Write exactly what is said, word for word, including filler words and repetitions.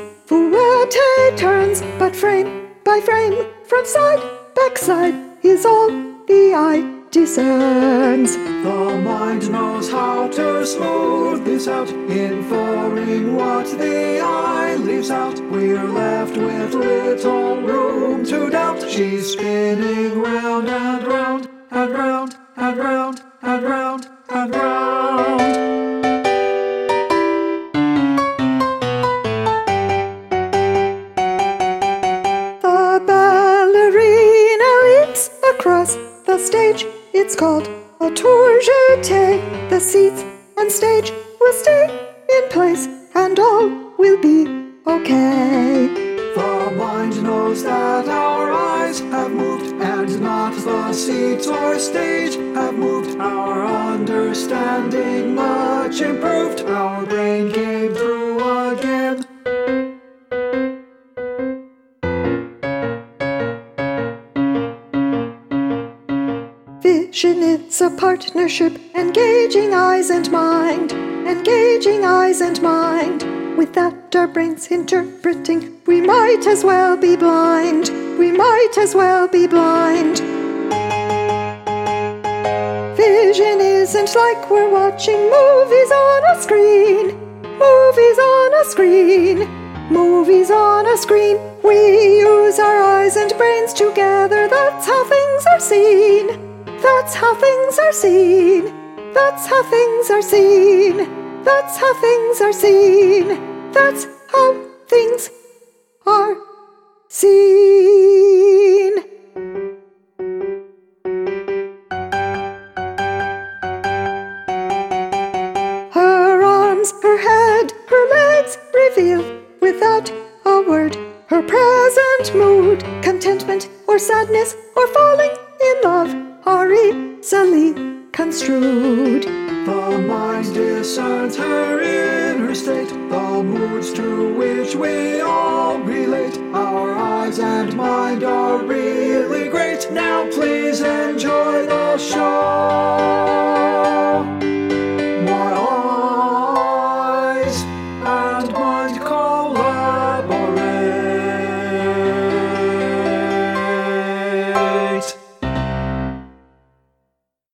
Fouette turns, but frame by frame, front side, back side, is all the eye discerns. The mind knows how to smooth this out, inferring what the eye leaves out. We're left with little room to doubt. She's spinning round and round, and round, and round, and round, and round. The ballerina leaps across the stage. It's called a tour jeté. The seats and stage will stay in place, and all will be okay. The mind knows that our eyes have moved, and not the seats or stage have moved. Our understanding much improved. Our brain came through again. Vision is a partnership, engaging eyes and mind, engaging eyes and mind. Without our brains interpreting, we might as well be blind, we might as well be blind. Vision isn't like we're watching movies on a screen, movies on a screen, movies on a screen. We use our eyes and brains together, that's how things are seen. That's how things are seen. That's how things are seen. That's how things are seen. That's how things are seen. Her arms, her head, her legs reveal without a word her present mood, contentment or sadness or falling in love are easily construed. The mind discerns her inner state, the moods to which we all relate. Our eyes and mind are really great. Now please enjoy the show.